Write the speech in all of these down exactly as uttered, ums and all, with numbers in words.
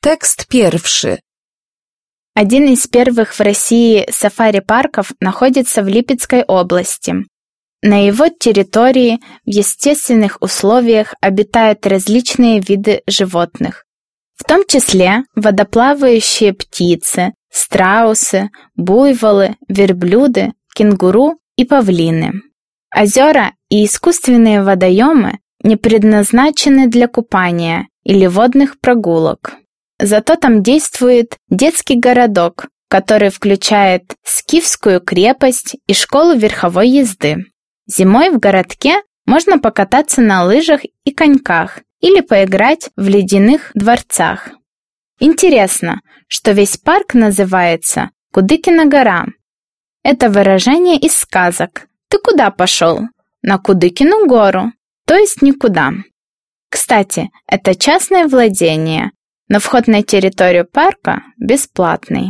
Tekst pierwszy. Один из первых в России сафари-парков находится в Липецкой области. На его территории в естественных условиях обитают различные виды животных, в том числе водоплавающие птицы, страусы, буйволы, верблюды, кенгуру и павлины. Озера и искусственные водоемы не предназначены для купания или водных прогулок. Зато там действует детский городок, который включает скифскую крепость и школу верховой езды. Зимой в городке можно покататься на лыжах и коньках или поиграть в ледяных дворцах. Интересно, что весь парк называется Кудыкина гора. Это выражение из сказок. Ты куда пошел? На Кудыкину гору, то есть никуда. Кстати, это частное владение, но вход на территорию парка бесплатный.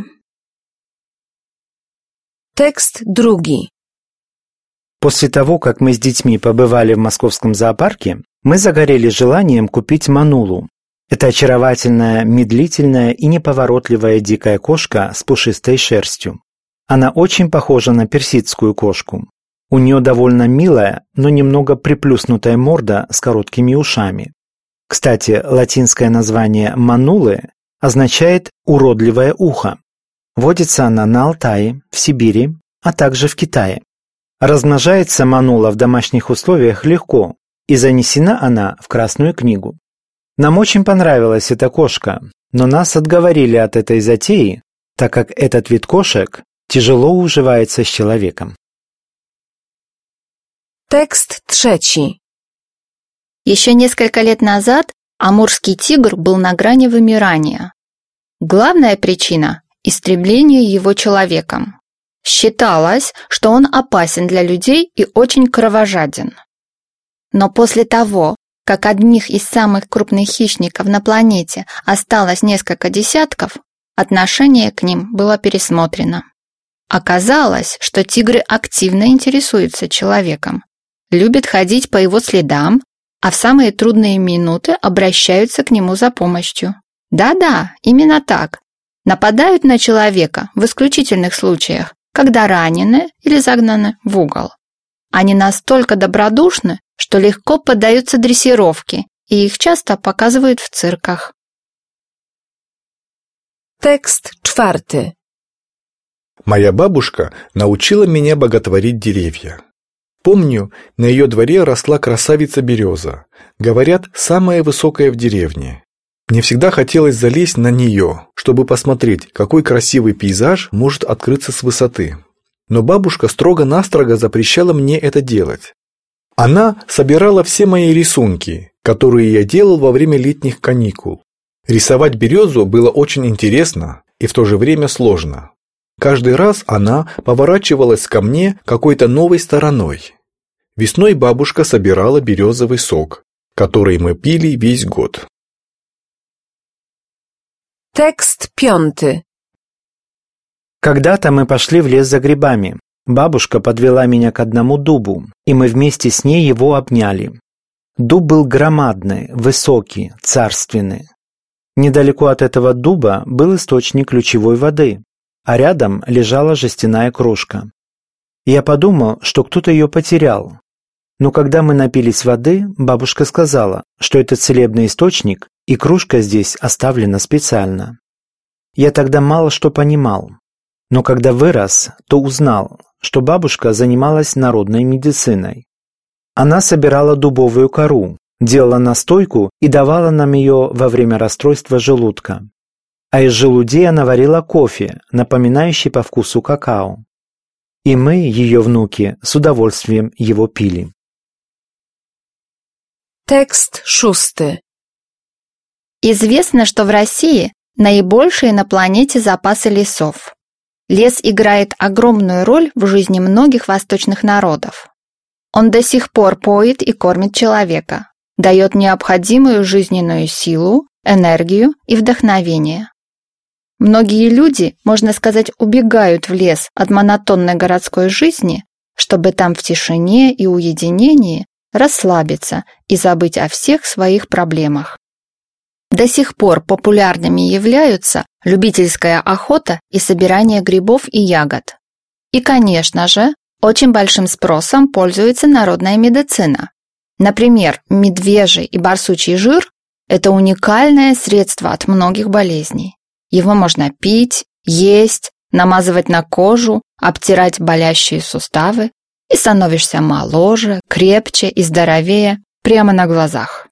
Tekst drugi. После того, как мы с детьми побывали в московском зоопарке, мы загорели желанием купить манулу. Это очаровательная, медлительная и неповоротливая дикая кошка с пушистой шерстью. Она очень похожа на персидскую кошку. У нее довольно милая, но немного приплюснутая морда с короткими ушами. Кстати, латинское название манулы означает «уродливое ухо». Водится она на Алтае, в Сибири, а также в Китае. Размножается манула в домашних условиях легко, и занесена она в Красную книгу. Нам очень понравилась эта кошка, но нас отговорили от этой затеи, так как этот вид кошек тяжело уживается с человеком. Tekst trzeci. Еще несколько лет назад амурский тигр был на грани вымирания. Главная причина – истребление его человеком. Считалось, что он опасен для людей и очень кровожаден. Но после того, как одних из самых крупных хищников на планете осталось несколько десятков, отношение к ним было пересмотрено. Оказалось, что тигры активно интересуются человеком, любят ходить по его следам, а в самые трудные минуты обращаются к нему за помощью. Да-да, именно так. Нападают на человека в исключительных случаях, когда ранены или загнаны в угол. Они настолько добродушны, что легко поддаются дрессировке, и их часто показывают в цирках. Tekst czwarty. Моя бабушка научила меня боготворить деревья. Помню, на ее дворе росла красавица-береза, говорят, самая высокая в деревне. Мне всегда хотелось залезть на нее, чтобы посмотреть, какой красивый пейзаж может открыться с высоты. Но бабушка строго-настрого запрещала мне это делать. Она собирала все мои рисунки, которые я делал во время летних каникул. Рисовать березу было очень интересно и в то же время сложно. Каждый раз она поворачивалась ко мне какой-то новой стороной. Весной бабушка собирала березовый сок, который мы пили весь год. Tekst piąty. Когда-то мы пошли в лес за грибами. Бабушка подвела меня к одному дубу, и мы вместе с ней его обняли. Дуб был громадный, высокий, царственный. Недалеко от этого дуба был источник ключевой воды, а рядом лежала жестяная кружка. Я подумал, что кто-то ее потерял. Но когда мы напились воды, бабушка сказала, что это целебный источник, и кружка здесь оставлена специально. Я тогда мало что понимал, но когда вырос, то узнал, что бабушка занималась народной медициной. Она собирала дубовую кору, делала настойку и давала нам ее во время расстройства желудка. А из желудей она варила кофе, напоминающий по вкусу какао. И мы, ее внуки, с удовольствием его пили. Tekst szósty. Известно, что в России наибольшие на планете запасы лесов. Лес играет огромную роль в жизни многих восточных народов. Он до сих пор поит и кормит человека, дает необходимую жизненную силу, энергию и вдохновение. Многие люди, можно сказать, убегают в лес от монотонной городской жизни, чтобы там в тишине и уединении расслабиться и забыть о всех своих проблемах. До сих пор популярными являются любительская охота и собирание грибов и ягод. И, конечно же, очень большим спросом пользуется народная медицина. Например, медвежий и барсучий жир – это уникальное средство от многих болезней. Его можно пить, есть, намазывать на кожу, обтирать болящие суставы, и становишься моложе, крепче и здоровее прямо на глазах.